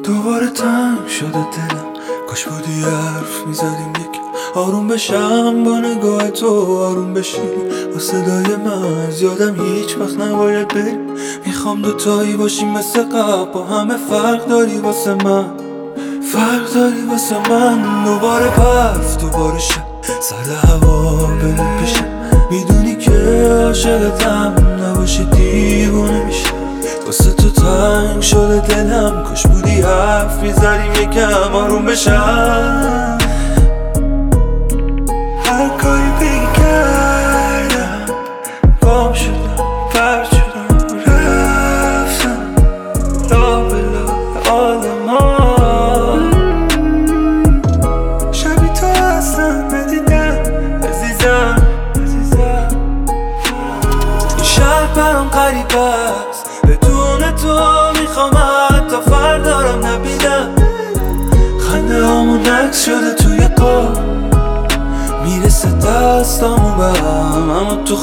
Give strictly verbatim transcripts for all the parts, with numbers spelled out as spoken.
دوباره تنگ شده دلم، کاش بودی حرف میزدیم یک آروم بشم با نگاه تو، آروم بشی با صدای من. زیادم هیچ وقت نباید بریم، میخوام دوتایی باشیم مثل قبل، با همه فرق داری واسه من، فرق داری واسه من. دوباره برف، دوباره شب، سر هوا بریم پیشم، میدونی که عاشقتم، نباشی دیوونه میشم. واسه تو تنگ شده دلم، کاش بودی حرف میزدیم یکم آروم بشم. هر کاری بگی کردم، گم شدم، پرد شدم، رفتم لا به لا آدمان. شبی تو اصلا ندیدم عزیزم، عزیزم. این شهر برام غریب است، بدون تو میخوام حتی فردارم نبینم. خنده هامون عکس شده توی پا، میرسه دستامون به هم، اما تو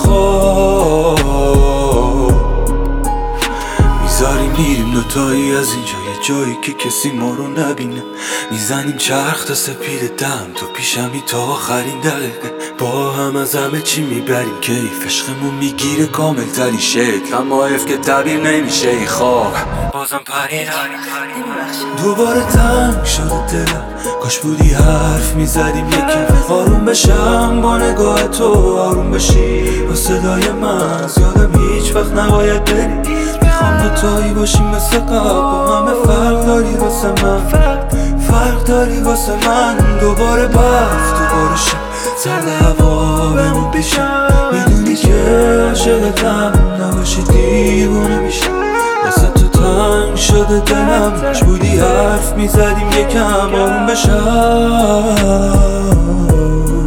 خواب میذاریم میریم دوتایی از اینجا یه جایی که کسی ما رو نبینه. میزنیم چرخ تا سپید دم، تو پیشمی تا آخرین دقیقه. با هم از همه چی میبریم کیف، عشقمون میگیره کامل ترین شکل، اما حیف که تعبیر نمیشه این خواب. بازم پریدم، دوباره تنگ شده دلم، کاش بودی حرف میزدیم یکم آروم بشم با نگاه تو، آروم بشی با صدای من. زیادم هیچ وقت نباید بریم، میخوام دوتایی باشیم مثل قبل، با همه فرق داری واسه من، فرق داری واسه من. دوباره برف، دوباره شب، سرد هوا بمون پیشم، میدونی که عاشقتم، نباشی دیوونه میشم. واسه تو تنگ شده دلم، کاش بودی حرف میزدیم یکم آروم بشم.